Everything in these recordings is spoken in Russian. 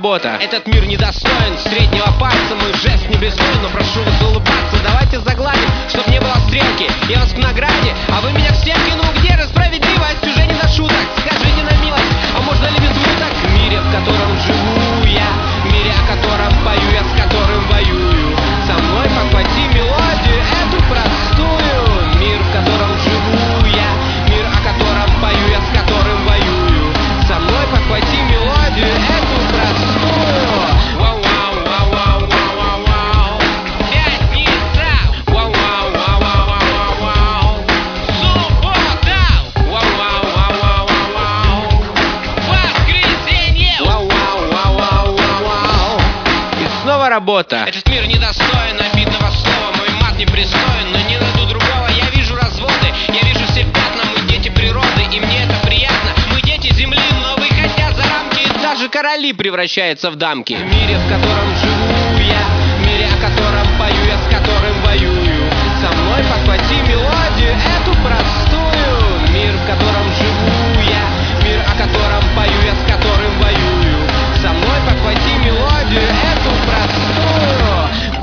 работа. Этот мир недостоин среднего пальца, мой жест не беспоен, но прошу вас улыбаться. Давайте загладим, чтоб не было стрелки. Я вас к награде, а вы меня к стенке. Ну где же справедливость? Уже не до шуток. Скажите на милость, а можно ли без выток? В мире, в котором живу я, в мире, о котором пою я, с которым воюю, со мной подхвати мелодию эту простую. Мир, в котором живу я, мир, о котором пою я, с которым воюю, со мной подхвати мелодию эту простую. Вау-вау-вау-вау-вау-вау. Пятница. Вау-вау-вау-вау-вау-вау. Суббота. Вау-вау-вау-вау-вау. Воскресенье. Вау-вау-вау-вау-вау. И снова работа. Этот мир недостоин обидного слова, мой мат непристоен, но не найду другого. Я вижу разводы, я вижу все пятна, мы дети природы, и мне это приятно. Мы дети земли, но выходя за рамки, даже короли превращаются в дамки. В мире, в котором живу я, в мире, о котором пою я, с которым воюю, со мной подхвати мелодию эту простую. Мир, в котором живу я, мир, о котором пою я, с которым воюю, со мной подхвати мелодию эту простую.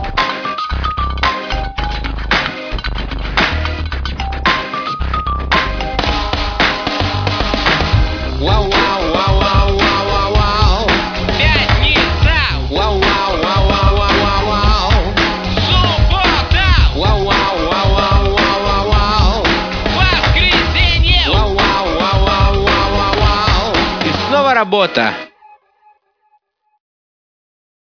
Вау-вау-вау-вау-вау-вау. Пятница. Вау-вау-вау-вау-вау-вау. Суббота. Вау-вау-вау-вау-вау-вау. Воскресенье. Вау-вау-вау-вау-вау-вау. И снова работа.